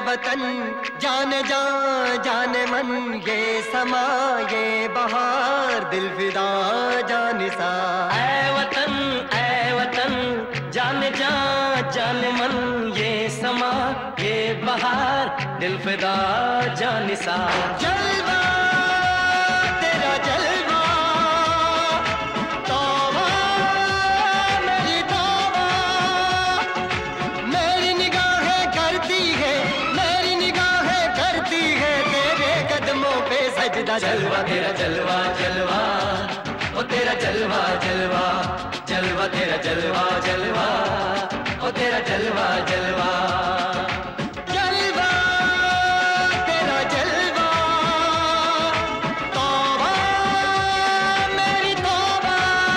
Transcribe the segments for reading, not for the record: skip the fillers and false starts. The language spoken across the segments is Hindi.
वतन जाने जा जाने मन, ये समा ये बहार दिल फिदा जानिसा। ऐ वतन जाने जा जाने मन, ये समा ये बहार दिल फिदा जानिसा। जलवा तेरा जलवा, तौबा मेरी तौबा, मेरी निगाहें करती है, मेरी निगाहें करती है तेरे कदमों पे सजदा। जलवा तेरा जलवा जलवा, ओ तेरा जलवा जलवा, जलवा तेरा जलवा जलवा, ओ तेरा जलवा जलवा। जलवा तेरा जलवा, तौबा मेरी तौबा।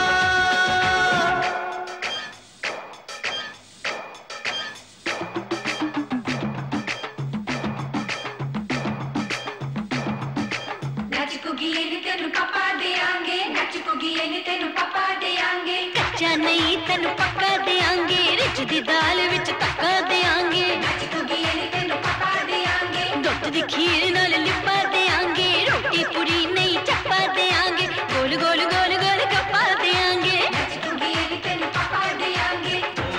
नच कुगिए नी तेनू पापा देंगे, नच कुगिए नी तेनू पापा देंगे। कच्चा नहीं तेनू पक्का देंगे, रिच दी दाल विच तक्का देंगे। नच कुगिए नी तेनू पापा देंगे, दुध दी खीर नाल लिपा देंगे। रोटी पूरी नहीं चप्पा देंगे, गोल गोल गोल गोल गप्पा देंगे। नच कुगिए नी तेनू पापा देंगे।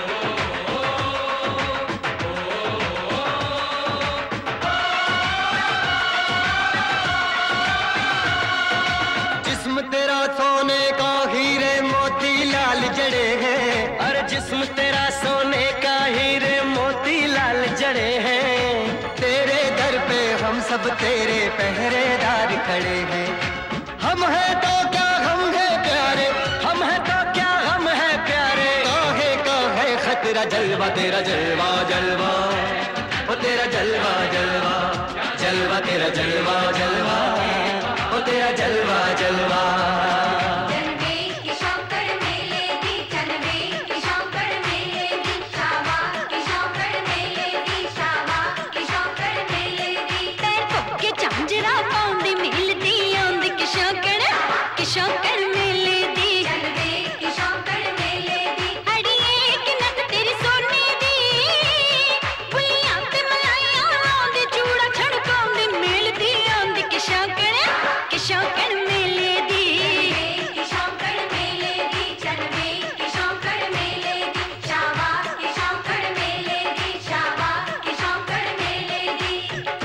जिस्म तेरा सोने का हीरे मोती लाल जड़े हैं, अरे जिस्म तेरा सोने का हीरे मोती लाल जड़े हैं। तेरे दर पे हम सब तेरे पहरेदार खड़े हैं। हम हैं तो क्या हम है प्यारे, हम है तो क्या हम है प्यारे। काहे का है खतरा। जलवा तेरा जलवा जलवा, ओ तेरा जलवा जलवा, जलवा तेरा जलवा जलवा, ओ तेरा जलवा जलवा। जनवे की शौकड़ मेले दी, जनवे की शौकड़ मेले दी, शावा की शौकड़ मेले दी, शावा की शौकड़ मेले दी। पैर पक्के झांझरा पाउंदी मिलदी आंदी की शौकड़ मेले दी। जनवे की शौकड़ मेले दी, अड़िए कि नक तेरी सोने दी, बुलियां ते मलाइयां आंदी, चूड़ा छड़काउंदी मिलदी आंदी की शौकड़ मेले दी। की शौकड़ मेले दी, जनवे की शौकड़ मेले दी, शावा की शौकड़ मेले दी, शावा की शौकड़ मेले दी।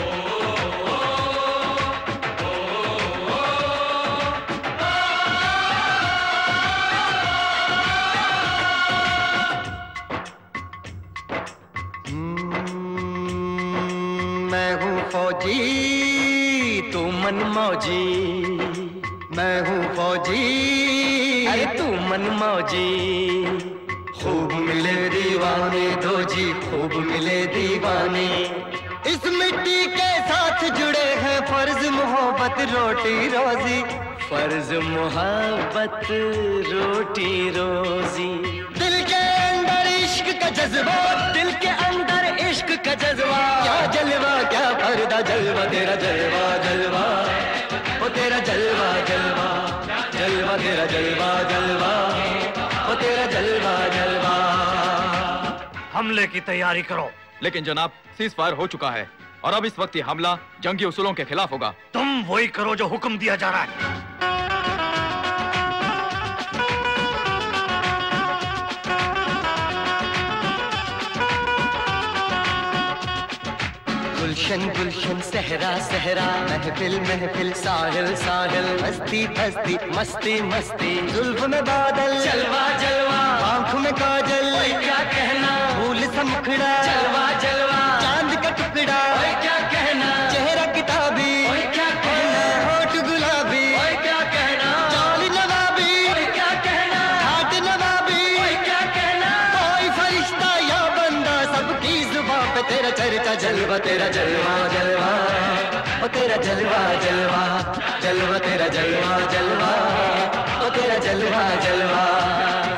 मैं हूँ फौजी तू मन मौजी, मैं हूँ फौजी, अरे तू मन मौजी। खूब मिले दीवाने दो जी, खूब मिले दीवाने। इस मिट्टी के साथ जुड़े हैं फर्ज मोहब्बत रोटी रोजी। फर्ज मोहब्बत रोटी रोजी। दिल के अंदर इश्क का जज्बा, दिल के अंदर इश्क का जज्बा। क्या जलवा क्या पर्दा। जलवा तेरा जलवा जलवा, ओ तेरा जलवा जलवा, जलवा तेरा जलवा जलवा, ओ तेरा जलवा जलवा। हमले की तैयारी करो। लेकिन जनाब सीज फायर हो चुका है और अब इस वक्त ये हमला जंगी उसूलों के खिलाफ होगा। तुम वही करो जो हुक्म दिया जा रहा है। गुलशन गुलशन सहरा सहरा, महफिल महफिल साहिल साहिल, मस्ती मस्ती मस्ती मस्ती, जुल्फ में बादल जलवा जलवा, आँख में काजल, ओए क्या कहना, फूल सा मुखड़ा, जलवा जलवा, चांद का टुकड़ा, ओए क्या कहना, चेहरा किताबी, ओए क्या कहना, होठ गुलाबी, ओए क्या कहना, चाल नवाबी, ओए क्या कहना, हाथ नवाबी, ओए क्या कहना। कोई फरिश्ता या बंदा सबकी जुबां पे तेरा चर्चा। जलवा तेरा जलवा जलवा, ओ तेरा जलवा जलवा, जलवा तेरा जलवा जलवा, ओ तेरा जलवा जलवा।